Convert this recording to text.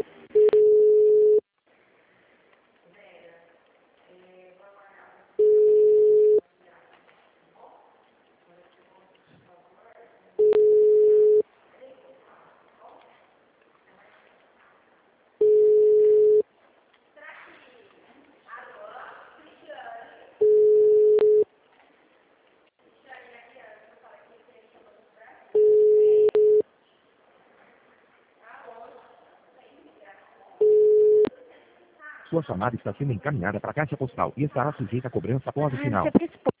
Sua chamada está sendo encaminhada para a caixa postal e estará sujeita a cobrança após o sinal. Você